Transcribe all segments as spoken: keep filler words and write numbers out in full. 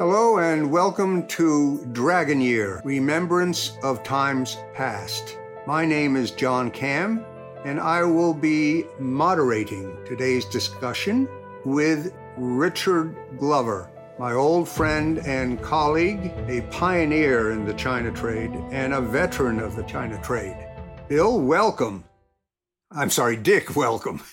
Hello and welcome to Dragon Year, Remembrance of Times Past. My name is John Cam, and I will be moderating today's discussion with Richard Glover, my old friend and colleague, a pioneer in the China trade and a veteran of the China trade. Bill, welcome. I'm sorry, Dick, welcome.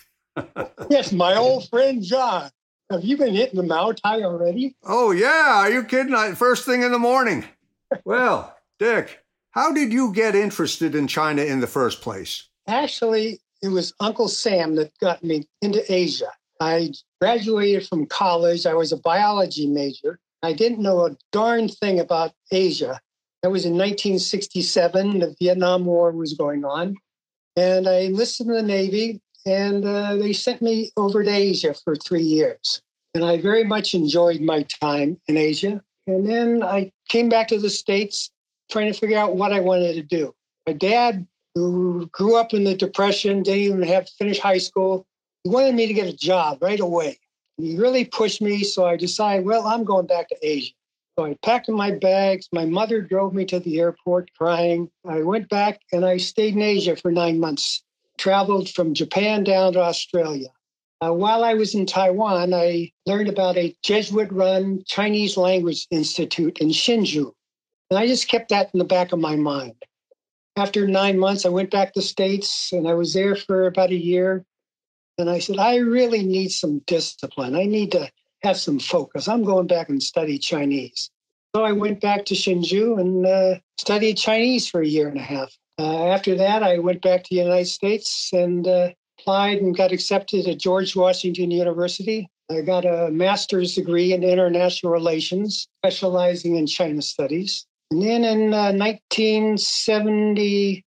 Yes, my old friend John. Have you been hitting the Mao Tai already? Oh, yeah. Are you kidding? I, first thing in the morning. Well, Dick, how did you get interested in China in the first place? Actually, it was Uncle Sam that got me into Asia. I graduated from college. I was a biology major. I didn't know a darn thing about Asia. That was in nineteen sixty-seven. The Vietnam War was going on. And I enlisted in the Navy, and uh, they sent me over to Asia for three years. And I very much enjoyed my time in Asia. And then I came back to the States trying to figure out what I wanted to do. My dad, who grew up in the Depression, didn't even have to finish high school, he wanted me to get a job right away. And he really pushed me, so I decided, well, I'm going back to Asia. So I packed my bags. My mother drove me to the airport crying. I went back and I stayed in Asia for nine months. Traveled from Japan down to Australia. Uh, while I was in Taiwan, I learned about a Jesuit-run Chinese language institute in Hsinchu. And I just kept that in the back of my mind. After nine months, I went back to the States, and I was there for about a year. And I said, I really need some discipline. I need to have some focus. I'm going back and study Chinese. So I went back to Hsinchu and uh, studied Chinese for a year and a half. Uh, after that, I went back to the United States and uh, applied and got accepted at George Washington University. I got a master's degree in international relations, specializing in China studies. And then in uh, nineteen seventy-eight,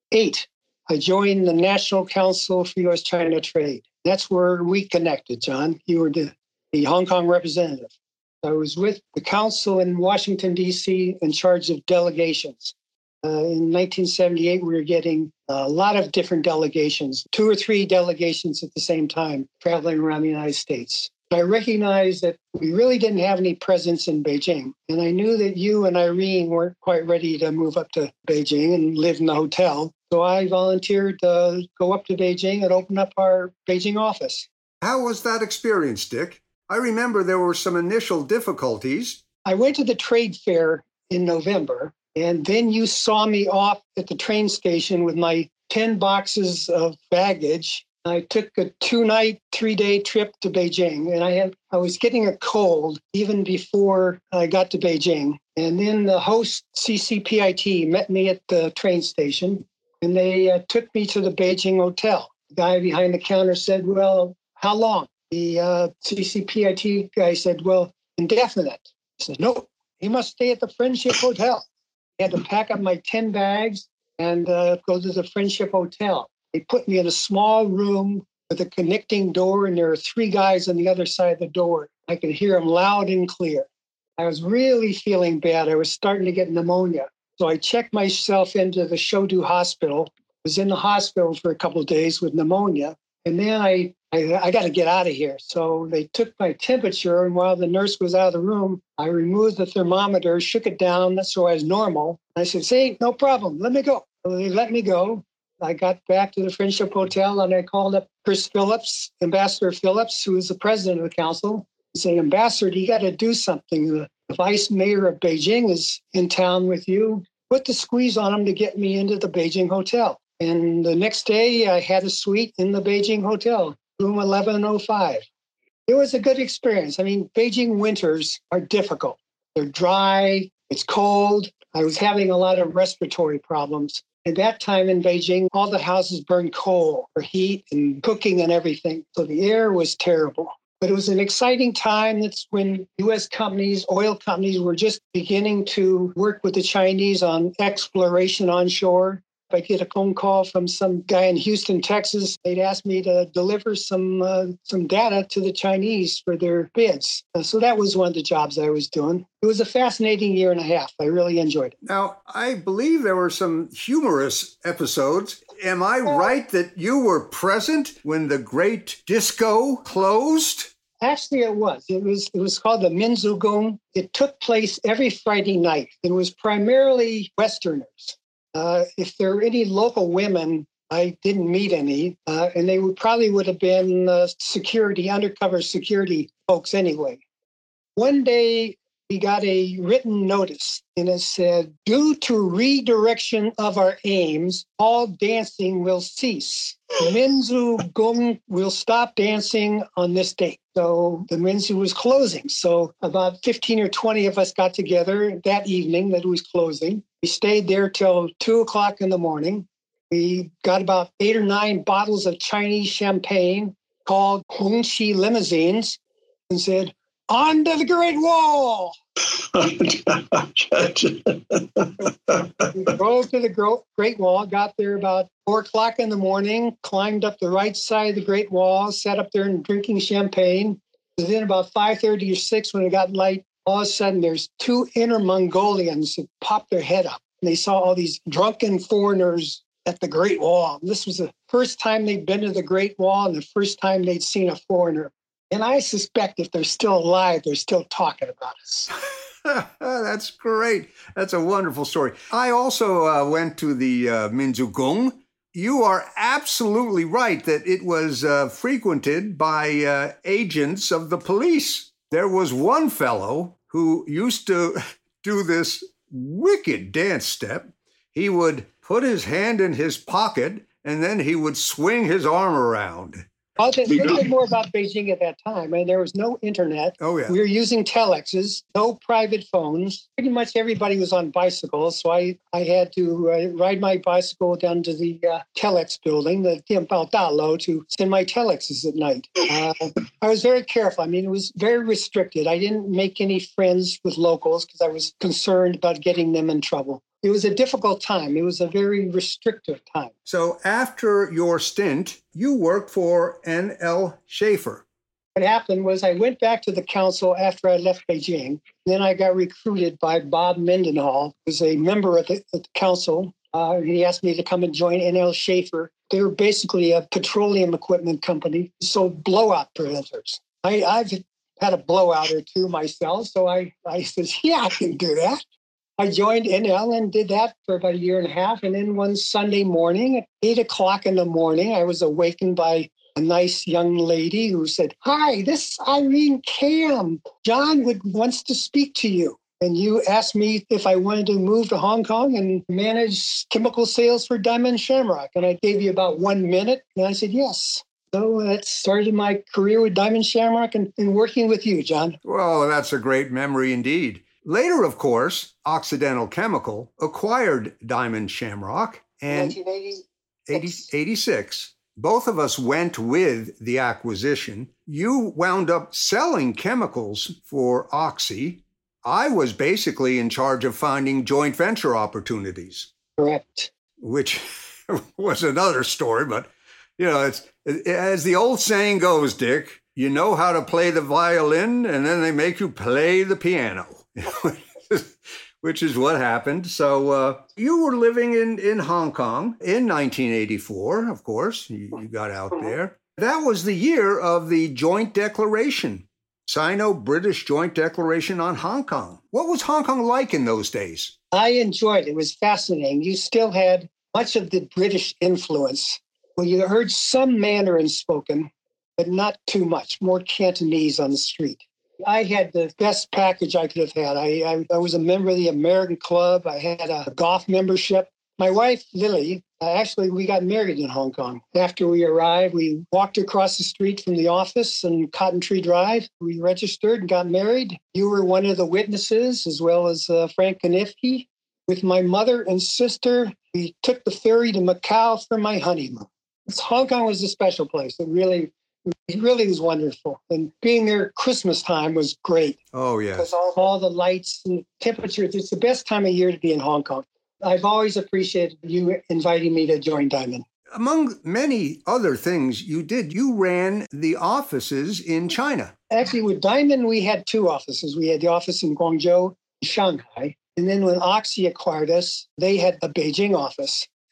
I joined the National Council for U S China Trade. That's where we connected, John. You were the, the Hong Kong representative. I was with the council in Washington, D C, in charge of delegations. Uh, in nineteen seventy-eight, we were getting a lot of different delegations, two or three delegations at the same time, traveling around the United States. I recognized that we really didn't have any presence in Beijing. And I knew that you and Irene weren't quite ready to move up to Beijing and live in the hotel. So I volunteered to go up to Beijing and open up our Beijing office. How was that experience, Dick? I remember there were some initial difficulties. I went to the trade fair in November. And then you saw me off at the train station with my ten boxes of baggage. I took a two-night, three-day trip to Beijing, and I had I was getting a cold even before I got to Beijing. And then the host, C C P I T, met me at the train station, and they uh, took me to the Beijing hotel. The guy behind the counter said, well, how long? The uh, C C P I T guy said, well, indefinite. I said, no, he must stay at the Friendship Hotel. I had to pack up my ten bags and uh, go to the Friendship Hotel. They put me in a small room with a connecting door, and there were three guys on the other side of the door. I could hear them loud and clear. I was really feeling bad. I was starting to get pneumonia. So I checked myself into the Shodu Hospital. I was in the hospital for a couple of days with pneumonia. And then I, I, I got to get out of here. So they took my temperature, and while the nurse was out of the room, I removed the thermometer, shook it down so I was normal. I said, see, no problem, let me go. So they let me go. I got back to the Friendship Hotel, and I called up Chris Phillips, Ambassador Phillips, who is the president of the council, and saying, Ambassador, you got to do something. The vice mayor of Beijing is in town with you. Put the squeeze on him to get me into the Beijing hotel. And the next day, I had a suite in the Beijing hotel, room eleven oh five. It was a good experience. I mean, Beijing winters are difficult. They're dry, it's cold. I was having a lot of respiratory problems. At that time in Beijing, all the houses burned coal for heat and cooking and everything. So the air was terrible. But it was an exciting time. That's when U S companies, oil companies, were just beginning to work with the Chinese on exploration onshore. I get a phone call from some guy in Houston, Texas. They'd asked me to deliver some uh, some data to the Chinese for their bids. Uh, so that was one of the jobs I was doing. It was a fascinating year and a half. I really enjoyed it. Now, I believe there were some humorous episodes. Am I right that you were present when the great disco closed? Actually, it was. It was it was called the Minzu Gong. It took place every Friday night. It was primarily Westerners. Uh, if there were any local women, I didn't meet any, uh, and they would probably would have been uh, security, undercover security folks anyway. One day, we got a written notice, and it said, due to redirection of our aims, all dancing will cease. Minzu Gong will stop dancing on this date. So the Minzu was closing. So about fifteen or twenty of us got together that evening that it was closing. We stayed there till two o'clock in the morning. We got about eight or nine bottles of Chinese champagne called Hongqi limousines and said, on to the Great Wall. We drove to the Great Wall, got there about four o'clock in the morning, climbed up the right side of the Great Wall, sat up there and drinking champagne. Within about five thirty or six, when it got light, all of a sudden there's two Inner Mongolians that popped their head up. And they saw all these drunken foreigners at the Great Wall. This was the first time they'd been to the Great Wall and the first time they'd seen a foreigner. And I suspect if they're still alive, they're still talking about us. That's great. That's a wonderful story. I also uh, went to the uh, Minzu Gong. You are absolutely right that it was uh, frequented by uh, agents of the police. There was one fellow who used to do this wicked dance step. He would put his hand in his pocket, and then he would swing his arm around. I'll tell you a little bit more about Beijing at that time. I mean, there was no internet. Oh, yeah. We were using telexes, no private phones. Pretty much everybody was on bicycles. So I, I had to uh, ride my bicycle down to the uh, telex building, the Dianbao Dalo, to send my telexes at night. Uh, I was very careful. I mean, it was very restricted. I didn't make any friends with locals because I was concerned about getting them in trouble. It was a difficult time. It was a very restrictive time. So after your stint, you worked for N L Schaefer. What happened was I went back to the council after I left Beijing. Then I got recruited by Bob Mendenhall, who was a member of the, of the council. Uh, he asked me to come and join N L Schaefer. They were basically a petroleum equipment company, sold blowout preventers. I, I've had a blowout or two myself, so I, I said, yeah, I can do that. I joined N L and did that for about a year and a half. And then one Sunday morning at eight o'clock in the morning, I was awakened by a nice young lady who said, hi, this is Irene Kam. John would wants to speak to you. And you asked me if I wanted to move to Hong Kong and manage chemical sales for Diamond Shamrock. And I gave you about one minute. And I said, yes. So that started my career with Diamond Shamrock and, and working with you, John. Well, that's a great memory indeed. Later, of course, Occidental Chemical acquired Diamond Shamrock in nineteen eighty-six. Both of us went with the acquisition. You wound up selling chemicals for Oxy. I was basically in charge of finding joint venture opportunities. Correct. Which was another story, but, you know, it's as the old saying goes, Dick, you know how to play the violin, and then they make you play the piano. Which is what happened. So uh, you were living in, in Hong Kong in nineteen eighty-four, of course. You, you got out there. That was the year of the Joint Declaration, Sino-British Joint Declaration on Hong Kong. What was Hong Kong like in those days? I enjoyed it. It was fascinating. You still had much of the British influence. Well, you heard some Mandarin spoken, but not too much, more Cantonese on the street. I had the best package I could have had. I, I, I was a member of the American Club. I had a golf membership. My wife, Lily, uh, actually, we got married in Hong Kong. After we arrived, we walked across the street from the office on Cotton Tree Drive. We registered and got married. You were one of the witnesses, as well as uh, Frank Konifke. With my mother and sister, we took the ferry to Macau for my honeymoon. Hong Kong was a special place. It really It really was wonderful. And being there at Christmas time was great. Oh, yeah. Because all, all the lights and temperatures, it's the best time of year to be in Hong Kong. I've always appreciated you inviting me to join Diamond. Among many other things you did, you ran the offices in China. Actually, with Diamond, we had two offices. We had the office in Guangzhou, Shanghai. And then when Oxy acquired us, they had a Beijing office.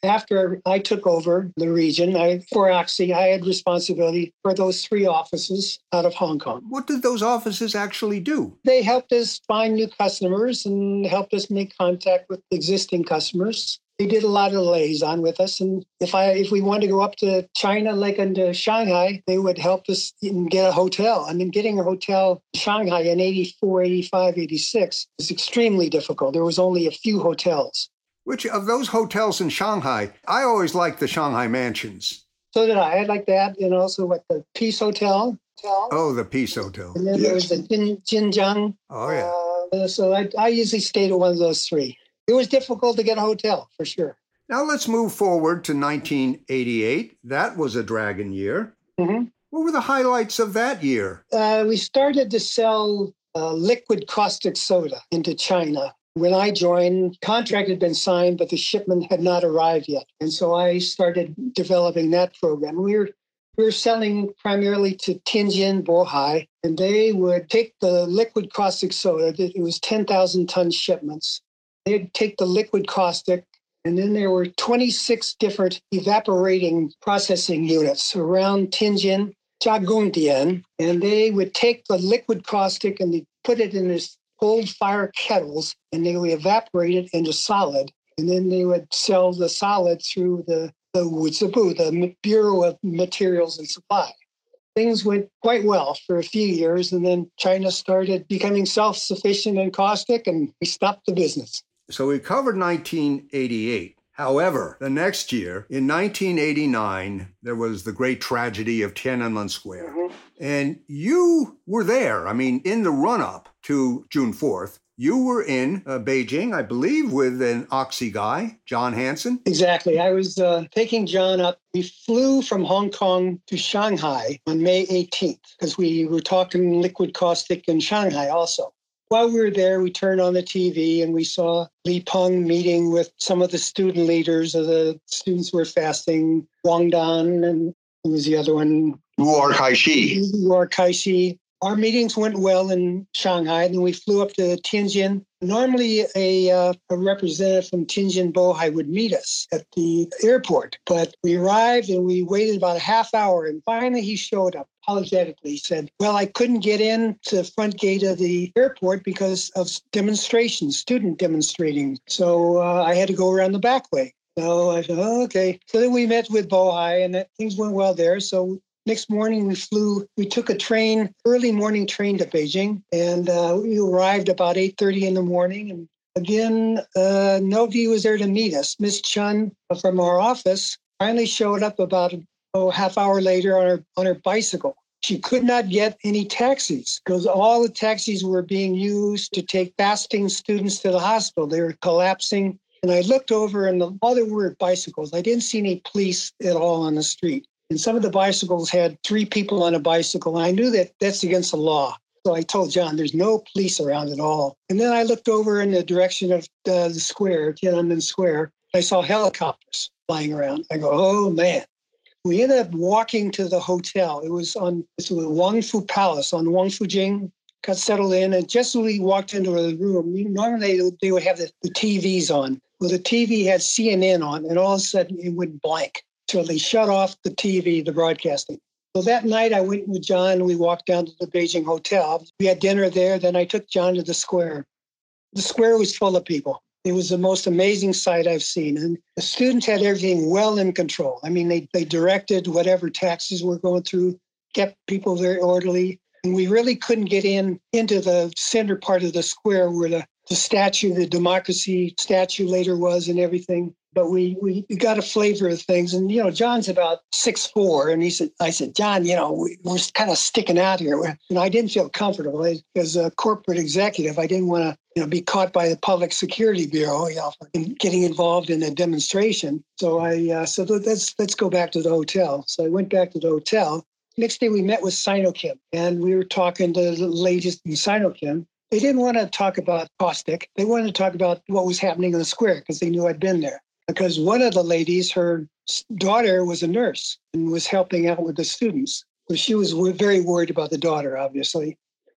After I took over the region, I, for Oxy, I had responsibility for those three offices out of Hong Kong. What did those offices actually do? They helped us find new customers and helped us make contact with existing customers. They did a lot of liaison with us. And if I if we wanted to go up to China, like into Shanghai, they would help us get a hotel. I mean, getting a hotel in Shanghai in eighty-four, eighty-five, eighty-six was extremely difficult. There was only a few hotels. Which of those hotels in Shanghai, I always liked the Shanghai Mansions. So did I. I like that. And also what the Peace Hotel. Oh, the Peace Hotel. And then yes. there was the Jin, Jinjiang. Oh, yeah. Uh, so I, I usually stayed at one of those three. It was difficult to get a hotel, for sure. Now let's move forward to nineteen eighty-eight. That was a dragon year. Mm-hmm. What were the highlights of that year? Uh, we started to sell uh, liquid caustic soda into China. When I joined, contract had been signed, but the shipment had not arrived yet. And so I started developing that program. We were we were selling primarily to Tianjin, Bohai, and they would take the liquid caustic soda. It was ten thousand ton shipments. They'd take the liquid caustic, and then there were twenty-six different evaporating processing units around Tianjin, Jiagongdian, and they would take the liquid caustic and they put it in this cold fire kettles, and they would evaporate it into solid, and then they would sell the solid through the the Wuzibu, the Bureau of Materials and Supply. Things went quite well for a few years, and then China started becoming self-sufficient in caustic, and we stopped the business. So we covered nineteen eighty-eight. However, the next year, in nineteen eighty-nine, there was the great tragedy of Tiananmen Square. Mm-hmm. And you were there. I mean, in the run-up to June fourth, you were in uh, Beijing, I believe, with an Oxy guy, John Hanson. Exactly. I was uh, taking John up. We flew from Hong Kong to Shanghai on May eighteenth because we were talking liquid caustic in Shanghai also. While we were there, we turned on the T V and we saw Li Peng meeting with some of the student leaders of the students who were fasting, Wang Dan, and who was the other one? Luo Kaishi. Luo Kaishi. Our meetings went well in Shanghai, and then we flew up to Tianjin. Normally, a, uh, a representative from Tianjin Bohai would meet us at the airport, but we arrived and we waited about a half hour, and finally he showed up apologetically. He said, well, I couldn't get in to the front gate of the airport because of demonstrations, student demonstrating, so uh, I had to go around the back way. So I said, oh, okay. So then we met with Bohai, and that, things went well there, so next morning, we flew, we took a train, early morning train to Beijing, and uh, we arrived about eight thirty in the morning. And again, uh, nobody was there to meet us. Miss Chun from our office finally showed up about oh, a half hour later on her, on her bicycle. She could not get any taxis because all the taxis were being used to take fasting students to the hospital. They were collapsing. And I looked over and the, all there were bicycles. I didn't see any police at all on the street. And some of the bicycles had three people on a bicycle. And I knew that that's against the law. So I told John, there's no police around at all. And then I looked over in the direction of uh, the square, Tiananmen Square. I saw helicopters flying around. I go, oh, man. We ended up walking to the hotel. It was on this was Wangfu Palace on Wangfujing. Got settled in. And just as we walked into the room, normally they would have the, the T Vs on. Well, the T V had C N N on, and all of a sudden it went blank. So they shut off the T V, the broadcasting. So that night I went with John. We walked down to the Beijing hotel. We had dinner there. Then I took John to the square. The square was full of people. It was the most amazing sight I've seen. And the students had everything well in control. I mean, they, they directed whatever taxis were going through, kept people very orderly. And we really couldn't get in into the center part of the square where the, the statue, the democracy statue later was and everything. But we, we got a flavor of things. And, you know, John's about six foot four. And he said, I said, John, you know, we, we're kind of sticking out here. And I didn't feel comfortable. I, as a corporate executive, I didn't want to, you know, be caught by the Public Security Bureau, you know, for getting involved in a demonstration. So I uh, said, let's, let's go back to the hotel. So I went back to the hotel. Next day, we met with Sinochem. And we were talking to the ladies in Sinochem. They didn't want to talk about caustic. They wanted to talk about what was happening in the square because they knew I'd been there. Because one of the ladies, her daughter was a nurse and was helping out with the students. So she was very worried about the daughter, obviously.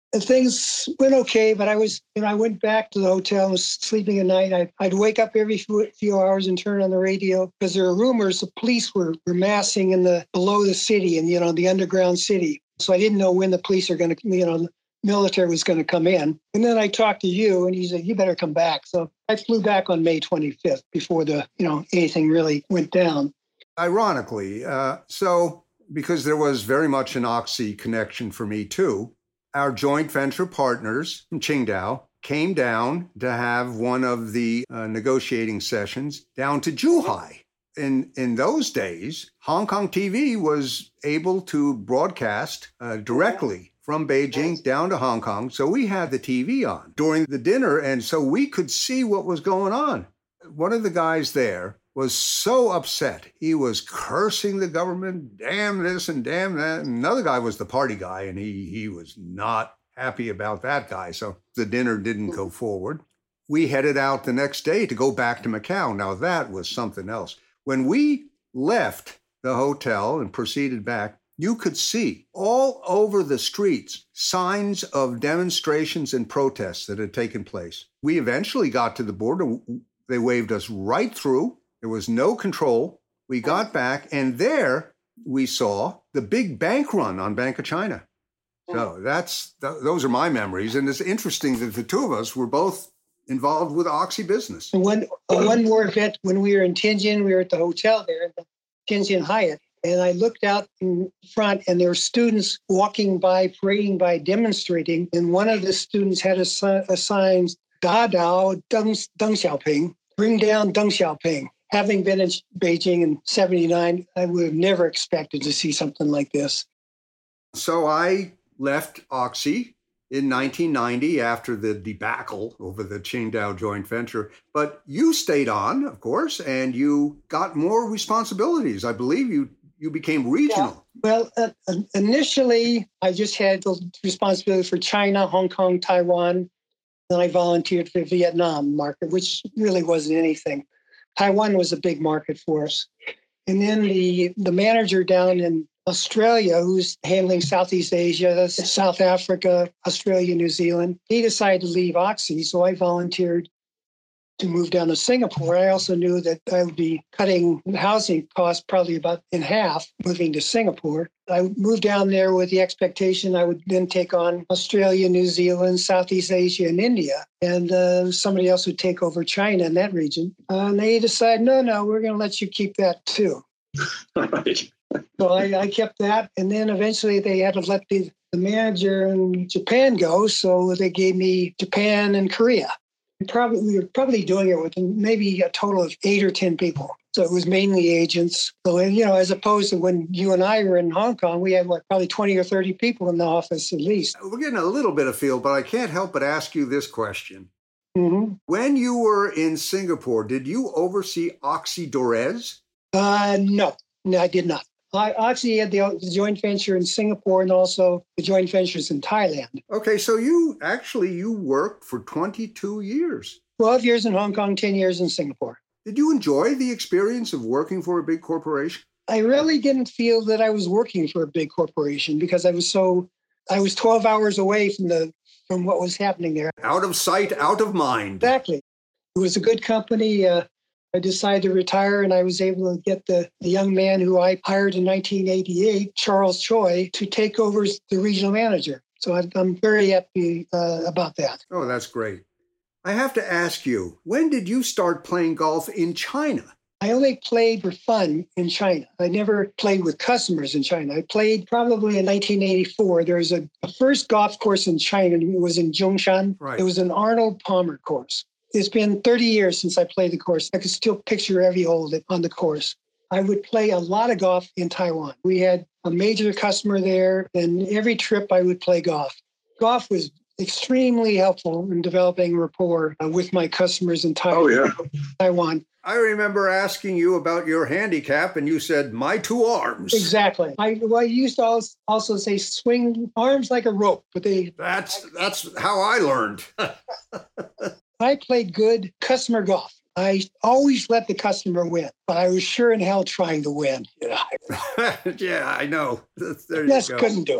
And things went okay, but I was, you know, I went back to the hotel and was sleeping at night. I, I'd wake up every few, few hours and turn on the radio because there were rumors the police were, were massing in the below the city and, you know, the underground city. So I didn't know when the police are going to, you know, the military was going to come in. And then I talked to you and you said, you better come back. So I flew back on May twenty-fifth before the, you know, anything really went down. Ironically, uh, so because there was very much an Oxy connection for me too, our joint venture partners from Qingdao came down to have one of the uh, negotiating sessions down to Zhuhai. In, in those days, Hong Kong T V was able to broadcast uh, directly from Beijing down to Hong Kong. So we had the T V on during the dinner, and so we could see what was going on. One of the guys there was so upset. He was cursing the government, damn this and damn that. And another guy was the party guy, and he he was not happy about that guy. So the dinner didn't go forward. We headed out the next day to go back to Macau. Now that was something else. When we left the hotel and proceeded back, you could see all over the streets signs of demonstrations and protests that had taken place. We eventually got to the border. They waved us right through. There was no control. We got back, and there we saw the big bank run on Bank of China. So that's th- those are my memories. And it's interesting that the two of us were both involved with Oxy business. One, uh, one more event, when we were in Tianjin, we were at the hotel there, the Tianjin Hyatt, and I looked out in front, and there were students walking by, parading by, demonstrating, and one of the students had a, si- a sign, Da Dao Deng, Deng Xiaoping, bring down Deng Xiaoping. Having been in Beijing in seventy-nine, I would have never expected to see something like this. So I left Oxy in nineteen ninety after the debacle over the Qingdao joint venture. But you stayed on, of course, and you got more responsibilities. I believe you you became regional. Yeah. Well, uh, initially, I just had the responsibility for China, Hong Kong, Taiwan. Then I volunteered for the Vietnam market, which really wasn't anything. Taiwan was a big market for us. And then the, the manager down in Australia, who's handling Southeast Asia, South Africa, Australia, New Zealand, he decided to leave Oxy. So I volunteered to move down to Singapore. I also knew that I would be cutting housing costs probably about in half moving to Singapore. I moved down there with the expectation I would then take on Australia, New Zealand, Southeast Asia, and India. And uh, somebody else would take over China in that region. Uh, and they decided, no, no, we're going to let you keep that too. Right. So I, I kept that. And then eventually they had to let the, the manager in Japan go. So they gave me Japan and Korea. Probably we were probably doing it with maybe a total of eight or ten people. So it was mainly agents. So, you know, as opposed to when you and I were in Hong Kong, we had what, probably twenty or thirty people in the office at least. We're getting a little bit of feel, but I can't help but ask you this question. Mm-hmm. When you were in Singapore, did you oversee Oxy Dorez? Uh, no, no, I did not. I actually had the, the joint venture in Singapore and also the joint ventures in Thailand. Okay, so you actually, you worked for twenty-two years. twelve years in Hong Kong, ten years in Singapore. Did you enjoy the experience of working for a big corporation? I really didn't feel that I was working for a big corporation because I was so, I was twelve hours away from the from what was happening there. Out of sight, out of mind. Exactly. It was a good company. Uh, I decided to retire, and I was able to get the, the young man who I hired in nineteen eighty-eight, Charles Choi, to take over as the regional manager. So I, I'm very happy uh, about that. Oh, that's great. I have to ask you, when did you start playing golf in China? I only played for fun in China. I never played with customers in China. I played probably in nineteen eighty-four. There was a, a first golf course in China. It was in Zhongshan. Right. It was an Arnold Palmer course. It's been thirty years since I played the course. I can still picture every hole on the course. I would play a lot of golf in Taiwan. We had a major customer there, and every trip I would play golf. Golf was extremely helpful in developing rapport uh, with my customers in Taiwan. Oh, yeah. Taiwan. I remember asking you about your handicap, and you said, my two arms. Exactly. I, well, I used to also say swing arms like a rope, but they... That's, that's how I learned. I played good customer golf. I always let the customer win, but I was sure in hell trying to win. You know? Yeah, I know. There you Just go. couldn't do it.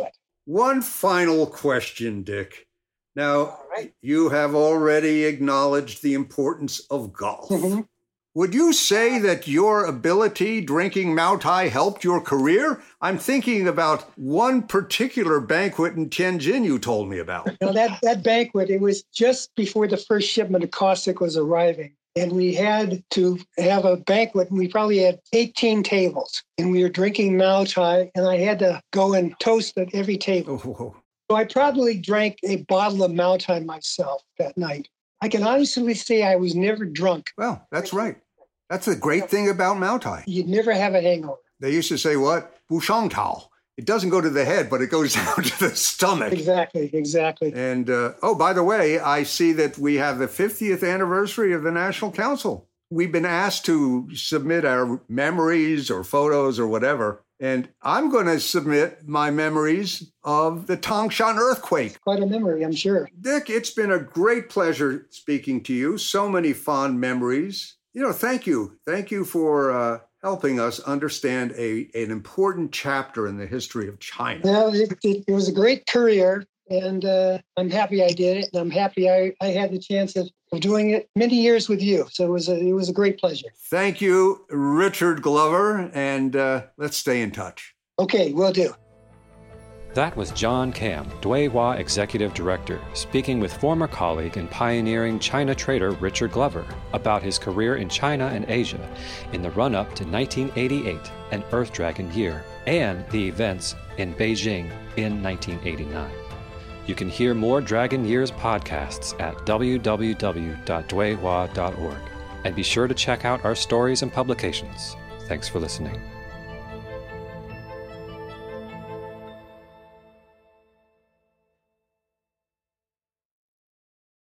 One final question, Dick. Now, All right. you have already acknowledged the importance of golf. Mm-hmm. Would you say that your ability drinking Mao Tai helped your career? I'm thinking about one particular banquet in Tianjin you told me about. Now, that, that banquet, it was just before the first shipment of caustic was arriving. And we had to have a banquet, and we probably had eighteen tables. And we were drinking Mao Tai, and I had to go and toast at every table. Oh. So I probably drank a bottle of Mao Tai myself that night. I can honestly say I was never drunk. Well, that's right. That's the great thing about Mao Tai. You'd never have a hangover. They used to say what? Bu shang tao. It doesn't go to the head, but it goes down to the stomach. Exactly, exactly. And, uh, oh, by the way, I see that we have the fiftieth anniversary of the National Council. We've been asked to submit our memories or photos or whatever. And I'm going to submit my memories of the Tangshan earthquake. Quite a memory, I'm sure. Dick, it's been a great pleasure speaking to you. So many fond memories. You know, thank you. Thank you for uh, helping us understand a, an important chapter in the history of China. Well, it, it, it was a great career, and uh, I'm happy I did it. And I'm happy I, I had the chance of, of doing it many years with you. So it was a, it was a great pleasure. Thank you, Richard Glover, and uh, let's stay in touch. Okay, will do. That was John Kam, Dui-Hua Executive Director, speaking with former colleague and pioneering China trader Richard Glover about his career in China and Asia in the run-up to nineteen eighty-eight, an Earth Dragon year, and the events in Beijing in nineteen eighty-nine. You can hear more Dragon Years podcasts at w w w dot dui hua dot org, and be sure to check out our stories and publications. Thanks for listening.